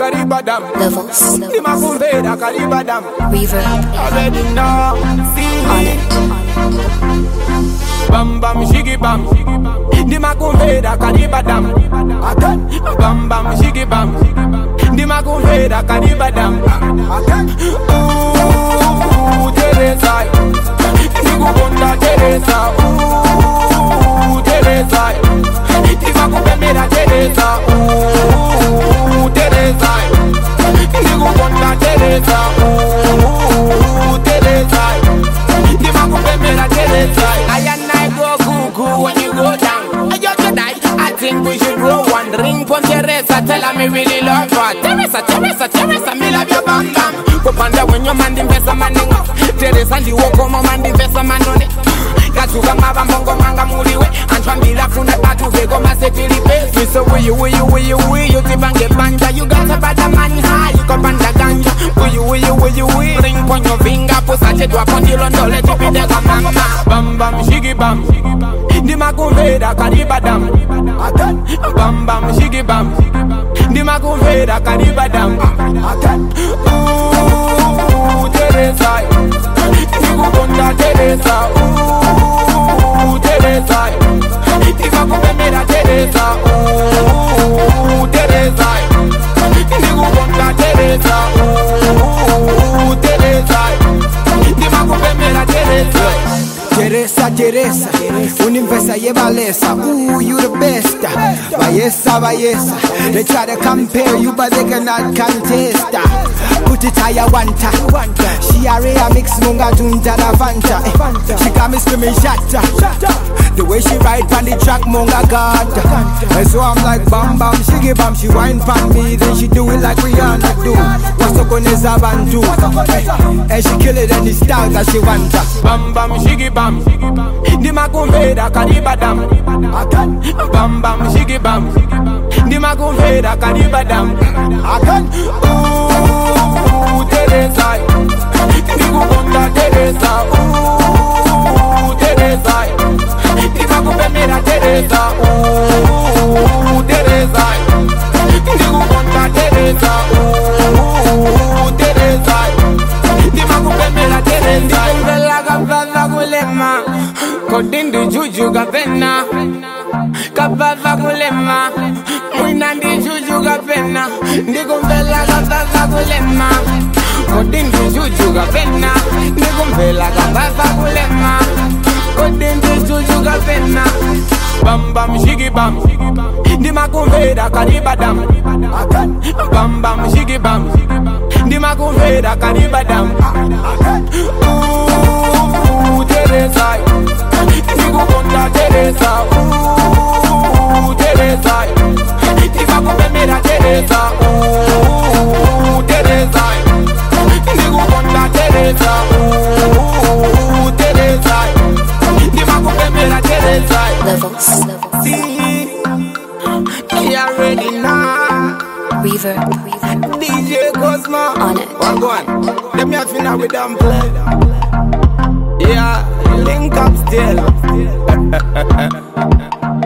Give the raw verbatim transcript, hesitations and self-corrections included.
karibadam. Levels. Di makumvera karibadam. Reverb. Already know, see. On it. Bam bam shiggy bam. Di makumvera karibadam. Bam bam shiggy bam. Di makumvera karibadam. Ooh, Teresa. Di kubonda Teresa. Ooh, Teresa. Di makumvera Teresa. Ooh, Teresa. Di kubonda Teresa. Ooh, Teresa. Di makumvera Teresa. I and I go cuckoo when you go down. I just die. I think we should roll one ring for Teresa. Tell her me really love her. Teresa, Teresa, Teresa, me love your bam bam. Go panda when your man invest a man in Teresa, the walk on my man invest a man on it. Katuka maba mbongo manga muliwe. Antwambila funa batu vego masekili pesi. Me so will you, will you, will you, will you tibange banja. You got a bad man high, you go panda ganja. Will you, will you, will you, will ring on your finger. Pusa chetu upon the londo, let you be the mama. Bam bam, shiggy bam. Di makumvera karibadam. Bam bam, shiggy bam. Di makumvera karibadam. Ooh, Teresa. Di kubonda Teresa. Ooh, Teresa. Di makumvera Teresa. Ooh, Teresa. Di kubonda Teresa. Ooh, Teresa. Di makumvera Teresa. Teresa, Teresa, Universa Yevalesa, ooh, you the best. Vayesa, Vayesa, they try to compare you, but they cannot contest. Put it higher, wanta. She a rea mix munga junta na fanta. She got me screaming shatta. The way she ride on the track, munga god. And so I'm like bam bam, shiggy bam. She whine pan me, then she do it like Rihanna do. What's up on this bantu? And she kill it in the style that she wanta. Bam bam, shiggy bam. Di makumvera karibadam. Bam bam, shiggy bam. Di makumvera karibadam. Ooh, Teresa. Di kubonda Teresa. Ooh, Teresa. Di makumvera Teresa. Ooh, Teresa. Di kubonda Teresa. Ooh, Teresa. Di makumvera Teresa. Kulema, kodindi juju gapena, kabava kulema, mwinandi juju gapena, ndikumbela kabava kulema, kodindi juju gapena, ndikumbela kabava kulema, kodindi juju gapena. Bam bam shiggy bam, di makumvera karibadam. Bam bam shiggy bam, di makumvera karibadam. Ooh, Teresa, di kubonda Teresa. Ooh, Teresa, di makumvera Teresa. Ooh, Teresa, di kubonda Teresa. Ooh, Teresa, di makumvera Teresa. Levels. See, you already know. Reverb. D J Cosmo. On it. One go on. Let me have fun with them play. Yeah, link up still.